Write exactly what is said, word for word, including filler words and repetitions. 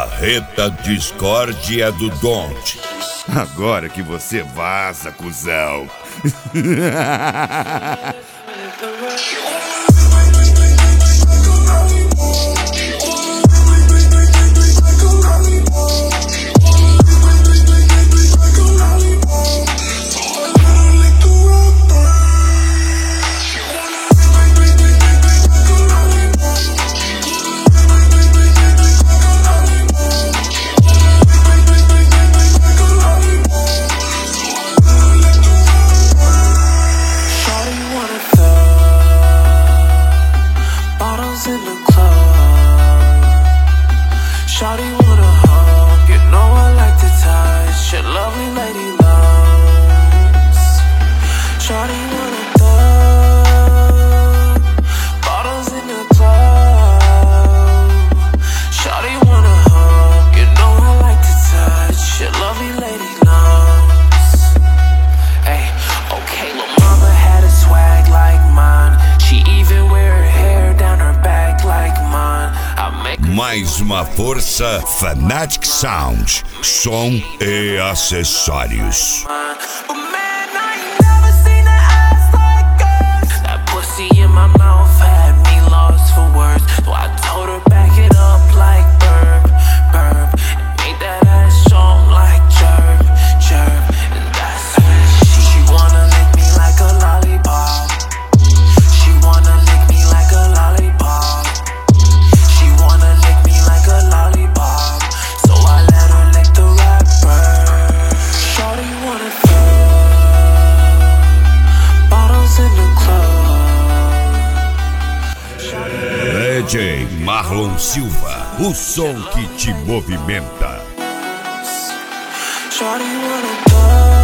Marreta Discord é do Don't. Agora que você vaza, cuzão. In the club, shawty wanna hug, you know I like to touch your lovely lady loves. Shawty wanna thug, bottles in the club. Shawty wanna hug, you know I like to touch your lovely lady loves. Hey, okay, lil' mama had a swag like mine. She even wear her hair down her back like mine. I make Mais uma força, Fanatic Sound, som e acessórios. But man, I ain't never seen an ass like hers. That pussy in my mouth had me lost for words. So I told her back it up like burp, burp. And made that ass song like chirp, chirp. And that's when she, she wanna lick me like a lollipop. She wanna lick me like a lollipop. She wanna lick me like a lollipop. So I let her lick the rapper. Shawty wanna thug, bottles in the club. D J Marlon Silva, o som que te movimenta. Shawty wanna thug.